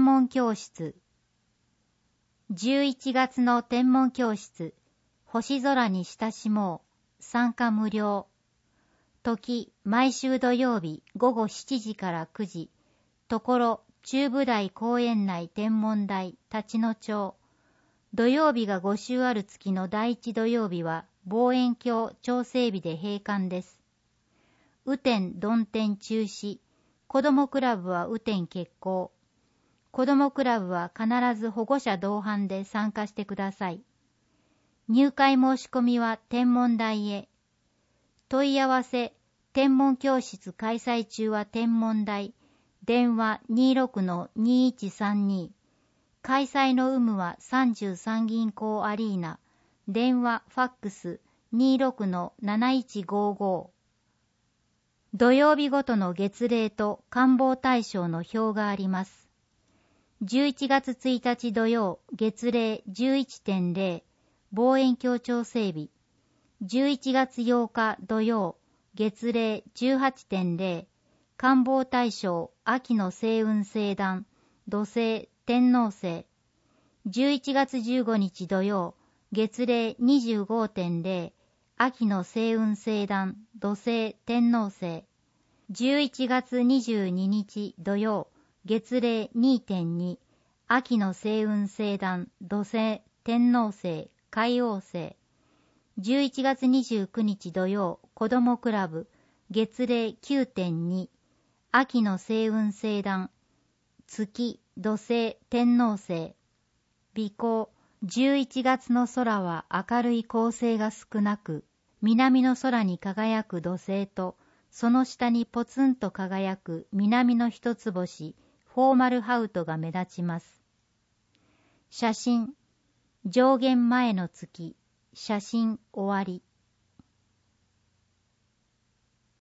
文教室。11月の天文教室。星空に親しもう。参加無料。時、毎週土曜日午後7時から9時。ところ、中部台公園内天文台立野町。土曜日が5週ある月の第1土曜日は望遠鏡調整日で閉館です。雨天曇天中止。子どもクラブは雨天決行。子どもクラブは必ず保護者同伴で参加してください。入会申し込みは天文台へ。問い合わせ、天文教室開催中は天文台。電話 26-2132。開催の有無は33銀行アリーナ。電話ファックス 26-7155。土曜日ごとの月齢と観望対象の表があります。11月1日土曜、月齢 11.0、望遠鏡調整日。11月8日土曜、月齢 18.0、観望対象、秋の星雲星団、土星、天王星。11月15日土曜、月齢 25.0、秋の星雲星団、土星、天王星。11月22日土曜、月齢 2.2、秋の星雲星団、土星、天王星、海王星。11月29日土曜、子どもクラブ、月齢 9.2、秋の星雲星団、月、土星、天王星。微光、11月の空は明るい恒星が少なく、南の空に輝く土星と、その下にポツンと輝く南の一つ星、フォーマルハウトが目立ちます。写真、上弦前の月、写真終わり。